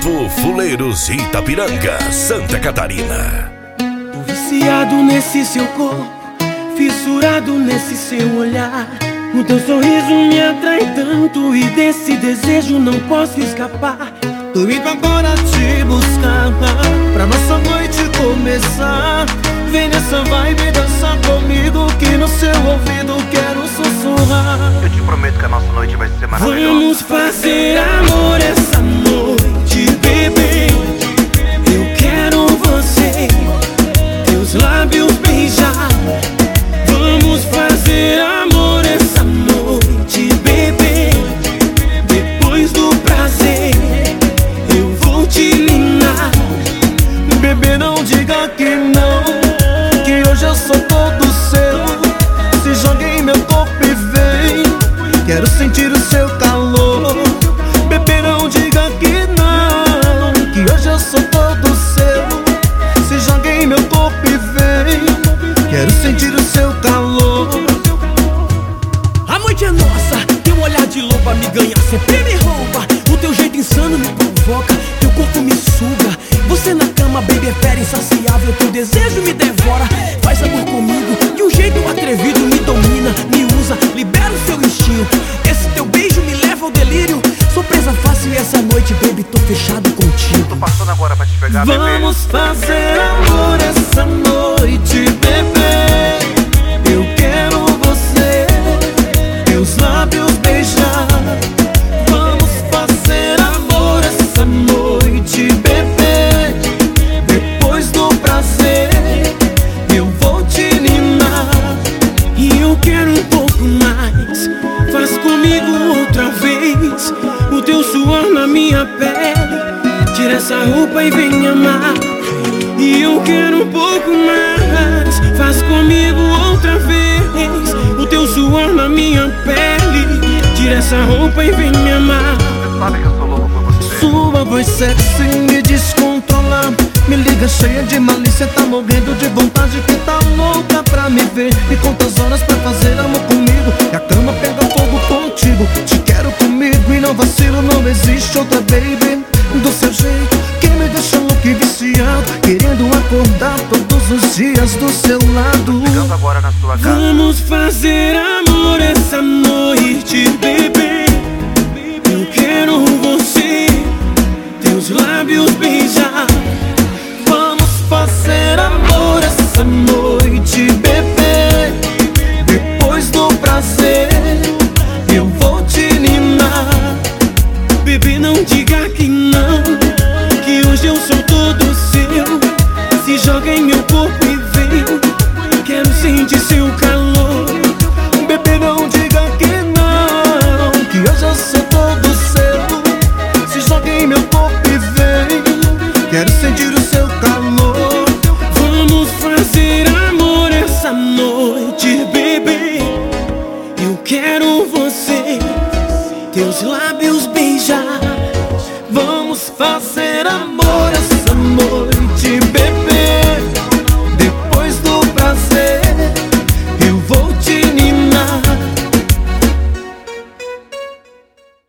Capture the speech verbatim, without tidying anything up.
Grupo Fuleiros Itapiranga, Santa Catarina. Tô viciado nesse seu corpo, fissurado nesse seu olhar. O teu sorriso me atrai tanto e desse desejo não posso escapar. Tô indo agora te buscar pra nossa noite começar. Vem nessa vibe dançar comigo que no seu ouvido quero sussurrar. Eu te prometo que a nossa noite vai ser maravilhosa. Vamos fazer amor essa noite, bebê. Eu quero você, teus lábios beijar. Vamos fazer amor essa noite, bebê. Depois do prazer eu vou te ninar. Bebê, não diga que não, que hoje eu sou todo seu. Se jogue em meu corpo e vem, quero sentir o seu calor. Bebê, não diga que não, que hoje eu sou todo seu. Se jogue em meu corpo e vem, quero sentir o seu calor. A noite é nossa, teu olhar de loba me ganha, sempre me rouba. O teu jeito insano me provoca, teu corpo me suga. Você na cama, baby, é fera insaciável, teu desejo me devora. Faz amor comigo, de um jeito atrevido, me domina, me usa, libera o seu instinto. Esse teu beijo me leva ao delírio. Sou presa fácil e essa noite, baby, tô fechado contigo. Tô passando agora pra te pegar, bebê. Vamos fazer amor essa noite, bebê. Eu quero você, teus lábios beijar. Vamos fazer amor essa noite, bebê. Depois do prazer eu vou te ninar. E eu quero um pouco mais, faz comigo outra vez. O teu suor na minha pele, tira essa roupa e vem me amar. E eu quero um pouco mais, faz comigo outra vez. O teu suor na minha pele, tira essa roupa e vem me amar. Sabe que eu sou louco por você. Sua voz sexy me descontrola, me liga cheia de malícia, tá morrendo de vontade, que tá louca pra me ver. Me conta as horas pra fazer amor comigo, e a cama pega fogo contigo. Te quero comigo e não vacilo, não existe outra, baby, do seu jeito que me deixa louco e viciado, querendo acordar todos os dias do seu lado. Chegando agora na sua casa. Vamos fazer amor essa noite, bebê. Eu quero você, teus lábios beijar. Vamos fazer amor essa noite, bebê. Depois do prazer eu vou te ninar. Bebê, não diga que não, que hoje eu sou todo seu. Se joga em meu corpo e vem, quero sentir seu calor. Bebê, não diga que não, que hoje eu sou todo seu. Se joga em meu corpo e vem, quero sentir o seu calor. Vamos fazer amor essa noite, bebê. Eu quero você, teus lábios beijar. Vamos fazer amor essa noite, bebê.